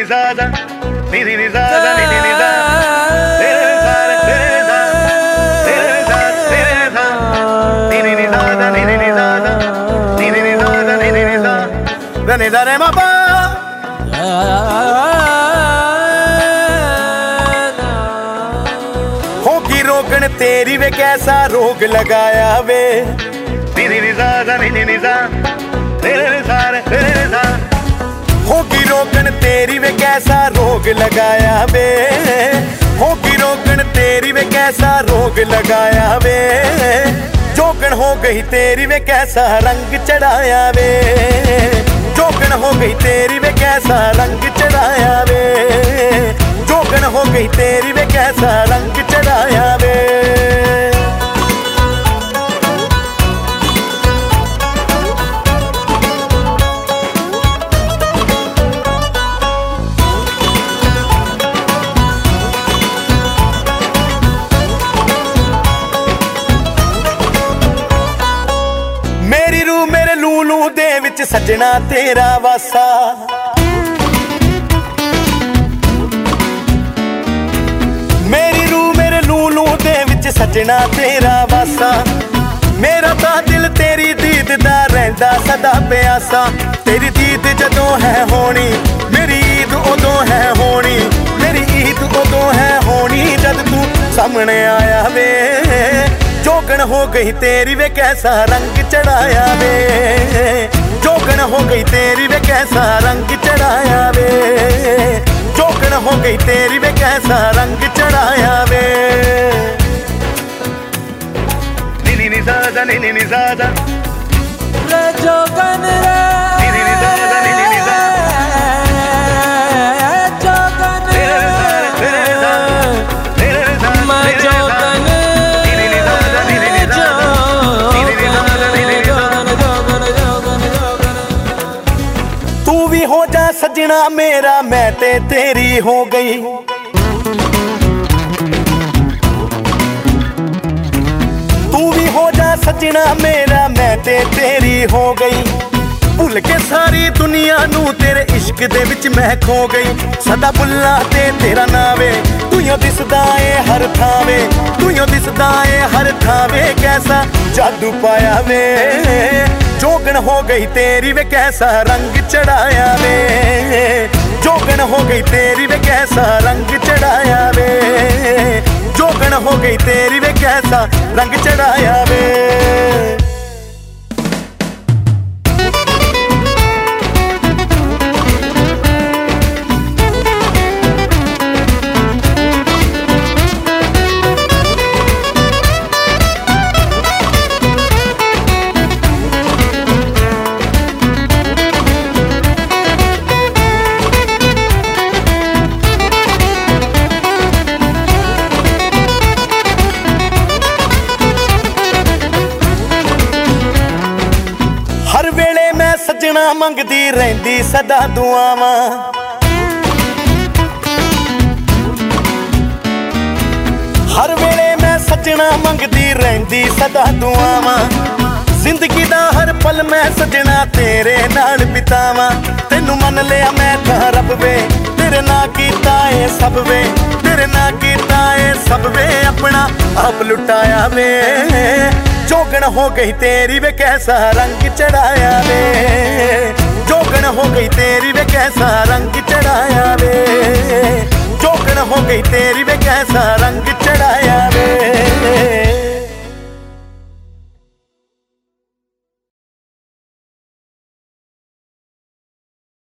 za za ni ni za za ni ni za tere za tere za tere za tere za ni ni za za ni ni za za ni ni za za ni ni za ga ni da re ma pa होगी रोकन तेरी वे कैसा रोग लगाया वे नी नी जा जा नी नी जा tere za tere za होगी रोकन तेरी वे कैसा रोग लगाया वे होगी रोकन तेरी वे कैसा रोग लगाया वे जोगन हो गई तेरी वे कैसा रंग चढ़ाया वे जोगन हो गई तेरी वे कैसा रंग चढ़ाया वे जोगन हो गई तेरी वे कैसा रंग चढ़ाया वे मेरी रू मेरे लूलू दे विच सजना तेरा वासा मेरी रू मेरे लूलू दे विच सजना तेरा वासा मेरा ता दिल तेरी दीद दा रहिंदा सदा प्यासा तेरी दीद जदों है होनी मेरी ईद उदों है होनी मेरी ईद उदों है होनी जद तू सामने आया वे जोगन हो गई तेरी वे कैसा रंग चढ़ाया वे जोगन हो गई तेरी वे कैसा रंग चढ़ाया वे जोगन हो गई तेरी वे कैसा रंग चढ़ाया वे नी नी जा जा नी नी जा जा रे जोगन रे नी नी जा जा नी नी जा जोगन रे तेरे जा तेरे जा मैं जोगन तू भी हो जा सजना मेरा मैं ते तेरी हो गई तू भी हो जा सजना मेरा मैं ते तेरी हो गई भुल के सारी दुनिया नू तेरे इश्क दे विच मैं खो गई सदा बुल्ला ते तेरा नावे तू यो दिसदा ए हर थावे तू यो दिसदा ए हर थावे कैसा जादू पाया वे जोगन हो गई तेरी वे कैसा रंग चढ़ाया वे जोगन हो गई तेरी वे कैसा रंग चढ़ाया वे जोगन हो गई तेरी वे कैसा रंग चढ़ाया वे हर वेले मैं सजना मंगदी रहंदी सदा दुआवां हर वेले मैं सजना मंगदी रहंदी सदा दुआवां जिंदगी दा हर पल मैं सजना तेरे नाल बितावां तेनू मन लिया मैं तां रब वे तेरे ना कीता ए सब वे तेरे ना कीता ए सब वे अपना आप लुटाया वे जोगन हो गई तेरी वे कैसा रंग चढ़ाया वे जोगन हो गई तेरी वे कैसा रंग चढ़ाया वे जोगन हो गई तेरी वे कैसा रंग